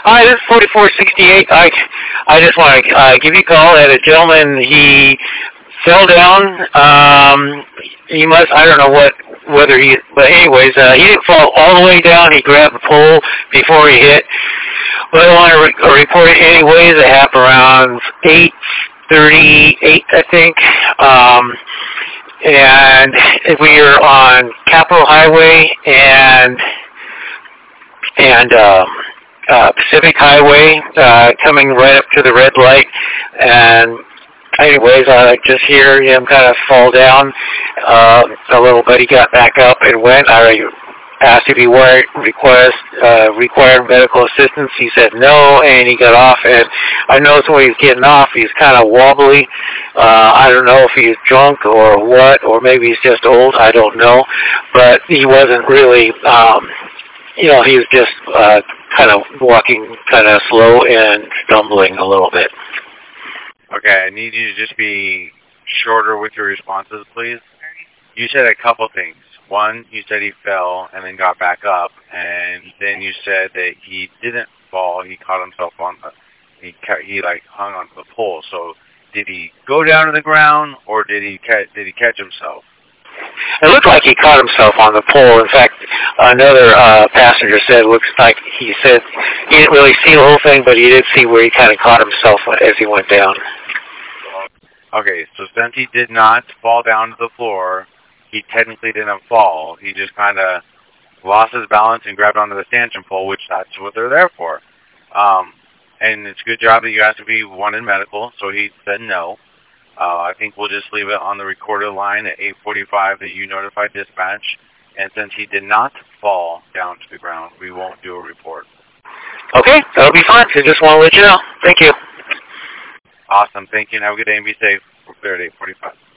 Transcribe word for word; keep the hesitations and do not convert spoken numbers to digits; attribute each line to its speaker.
Speaker 1: Hi, this is forty-four sixty-eight. I, I just want to uh, give you a call. I had a gentleman, he fell down. Um, he must, I don't know what, whether he, but anyways, uh, he didn't fall all the way down. He grabbed the pole before he hit. But I want to re- report it anyways. It happened around eight thirty-eight, I think. Um, and we are on Capitol Highway and, and, um, Uh, Pacific Highway, uh, coming right up to the red light, and anyways, I just hear him kind of fall down. Uh, a little buddy got back up and went. I asked if he wanted, request, uh, required medical assistance. He said no, and he got off, and I noticed when he's getting off, he's kind of wobbly. Uh, I don't know if he's drunk or what, or maybe he's just old, I don't know, but he wasn't really, um, you know, he was just, uh, kind of walking kind of slow and stumbling a little bit.
Speaker 2: Okay, I need you to just be shorter with your responses, please. You said a couple things. One, you said he fell and then got back up, and then you said that he didn't fall. He caught himself on the, he he like hung onto the pole. So did he go down to the ground, or did he catch, did he catch himself?
Speaker 1: It looked like he caught himself on the pole. In fact, another uh, passenger said, looks like he said he didn't really see the whole thing, but he did see where he kind of caught himself as he went down.
Speaker 2: Okay, so since he did not fall down to the floor, he technically didn't fall. He just kind of lost his balance and grabbed onto the stanchion pole, which that's what they're there for. Um, and it's a good job that you asked if he wanted medical, so he said no. Uh, I think we'll just leave it on the recorded line at eight forty-five that you notified dispatch. And since he did not fall down to the ground, we won't do a report.
Speaker 1: Okay, that'll be fine. I just want to let you know. Thank you.
Speaker 2: Awesome. Thank you, and have a good day and be safe. We're clear at eight forty-five.